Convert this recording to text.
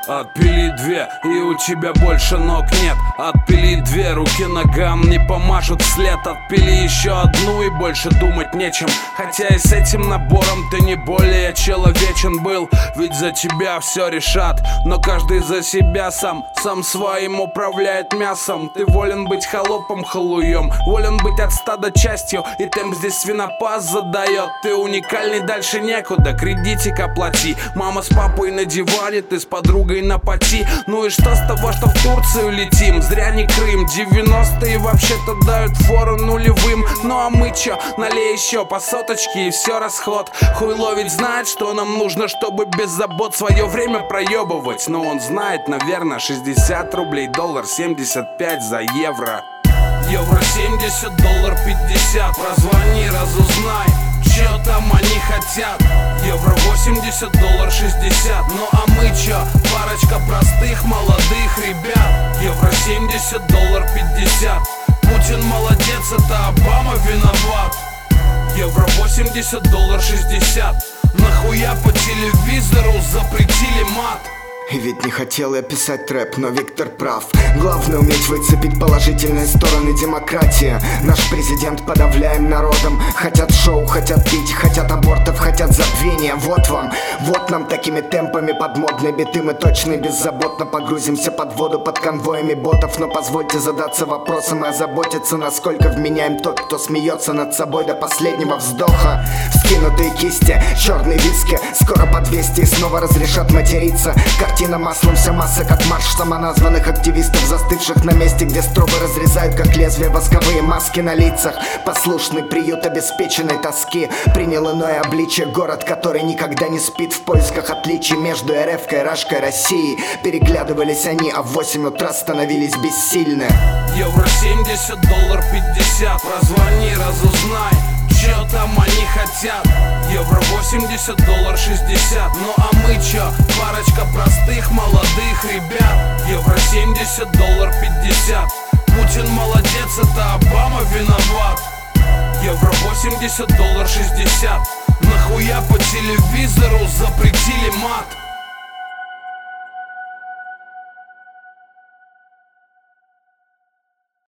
Отпили две, и у тебя больше ног нет. Отпили две, руки ногам не помашут вслед. Отпили еще одну, и больше думать нечем. Хотя и с этим набором ты не более человечен был. Ведь за тебя все решат, но каждый за себя сам своим управляет мясом. Ты волен быть холопом, халуем, волен быть от стада частью, и темп здесь свинопас задает. Ты уникальный, дальше некуда, кредитик оплати. Мама с папой на диване, ты с подругой на пати. Ну и что с того, что в Турцию летим? Зря не Крым. 90-е вообще-то дают фору нулевым. Ну а мы чё? Налей еще по соточке, и все расход. Хуйло ведь знает, что нам нужно, чтобы без забот свое время проебывать. Но он знает, наверное, 60 рублей, доллар 75 за евро. Евро 70, доллар 50. Прозвони, разузнай, чё там они хотят. Евро 80, доллар 60. Ну а мы чё? Парочка простых молодых ребят. Евро 70, доллар 50. Путин молодец, это Обама виноват. Евро 80, доллар 60. Нахуя по телевизору запретили мат? И ведь не хотел я писать рэп, но Виктор прав. Главное уметь выцепить положительные стороны демократии. Наш президент подавляем народом. Хотят шоу, хотят пить, хотят абортов, хотят забвения. Вот вам, вот нам такими темпами под модные биты мы точно и беззаботно погрузимся под воду под конвоями ботов. Но позвольте задаться вопросом и озаботиться, насколько вменяем тот, кто смеется над собой до последнего вздоха. Вскинутые кисти, черные виски, скоро по 200 и снова разрешат материться. Картина маслом, вся масса как марш самоназванных активистов, застывших на месте, где стробы разрезают как лезвие восковые маски на лицах. Послушный приют обеспеченной тоски принял иное обличие город, который никогда не спит в поисках отличий между РФ-кой, Рашкой, Россией. Переглядывались они, а в 8 утра становились бессильны. Евро 70, доллар 50. Прозвони, разузнай, чё там они хотят. Евро 80, доллар 60. Ну а мы чё? Парочка простых молодых ребят. Евро 70, доллар 50. Путин молодец, это Обама виноват. Евро 80, доллар 60. Нахуя по телевизору запретили мат?